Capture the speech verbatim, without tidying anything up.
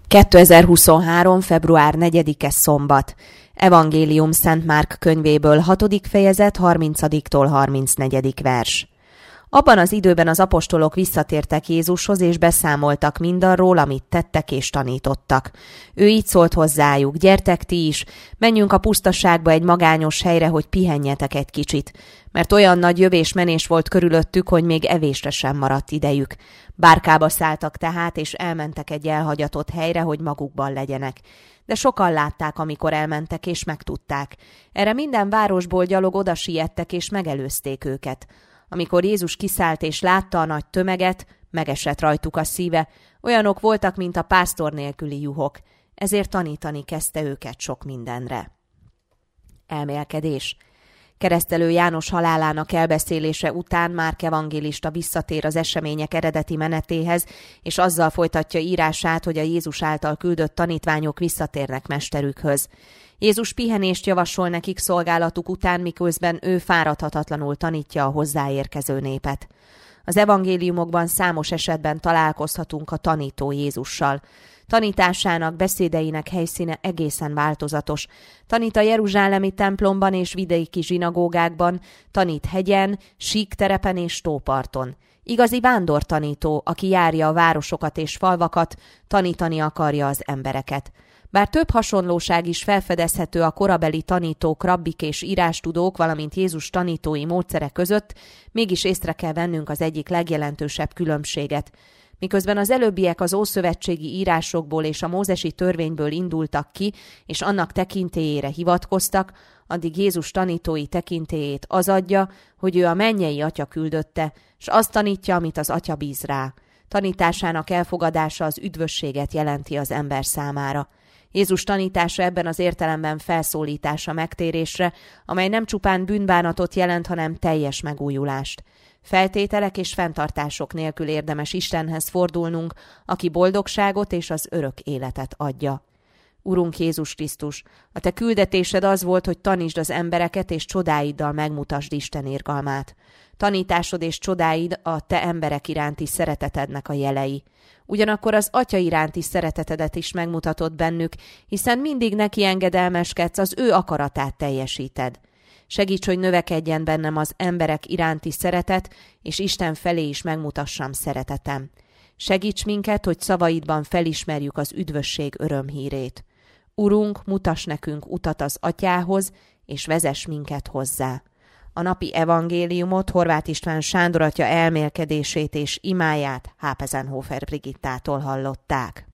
kétezer-huszonhárom. február negyedike szombat. Evangélium Szent Márk könyvéből hatodik fejezet harmincadiktól harmincnegyedik vers. Abban az időben az apostolok visszatértek Jézushoz, és beszámoltak mindarról, amit tettek és tanítottak. Ő így szólt hozzájuk: gyertek ti is, menjünk a pusztaságba egy magányos helyre, hogy pihenjetek egy kicsit, mert olyan nagy jövés-menés volt körülöttük, hogy még evésre sem maradt idejük. Bárkába szálltak tehát, és elmentek egy elhagyatott helyre, hogy magukban legyenek. De sokan látták, amikor elmentek, és megtudták. Erre minden városból gyalog oda siettek, és megelőzték őket. Amikor Jézus kiszállt és látta a nagy tömeget, megesett rajtuk a szíve, olyanok voltak, mint a pásztor nélküli juhok, ezért tanítani kezdte őket sok mindenre. Elmélkedés. Keresztelő János halálának elbeszélése után Márk evangélista visszatér az események eredeti menetéhez, és azzal folytatja írását, hogy a Jézus által küldött tanítványok visszatérnek mesterükhöz. Jézus pihenést javasol nekik szolgálatuk után, miközben ő fáradhatatlanul tanítja a hozzáérkező népet. Az evangéliumokban számos esetben találkozhatunk a tanító Jézussal. Tanításának, beszédeinek helyszíne egészen változatos. Tanít a jeruzsálemi templomban és vidéki zsinagógákban, tanít hegyen, sík terepen és tóparton. Igazi vándortanító, aki járja a városokat és falvakat, tanítani akarja az embereket. Bár több hasonlóság is felfedezhető a korabeli tanítók, rabbik és írástudók, valamint Jézus tanítói módszere között, mégis észre kell vennünk az egyik legjelentősebb különbséget. Miközben az előbbiek az ószövetségi írásokból és a mózesi törvényből indultak ki, és annak tekintélyére hivatkoztak, addig Jézus tanítói tekintélyét az adja, hogy ő a mennyei Atya küldötte, s azt tanítja, amit az Atya bíz rá. Tanításának elfogadása az üdvösséget jelenti az ember számára. Jézus tanítása ebben az értelemben felszólítása megtérésre, amely nem csupán bűnbánatot jelent, hanem teljes megújulást. Feltételek és fenntartások nélkül érdemes Istenhez fordulnunk, aki boldogságot és az örök életet adja. Urunk Jézus Krisztus, a te küldetésed az volt, hogy tanítsd az embereket, és csodáiddal megmutasd Isten irgalmát. Tanításod és csodáid a te emberek iránti szeretetednek a jelei. Ugyanakkor az Atya iránti szeretetedet is megmutatod bennük, hiszen mindig neki engedelmeskedsz, az ő akaratát teljesíted. Segíts, hogy növekedjen bennem az emberek iránti szeretet, és Isten felé is megmutassam szeretetem. Segíts minket, hogy szavaidban felismerjük az üdvösség örömhírét. Urunk, mutass nekünk utat az Atyához, és vezess minket hozzá. A napi evangéliumot Horváth István Sándor atya elmélkedését és imáját Hápezenhofer Brigittától hallották.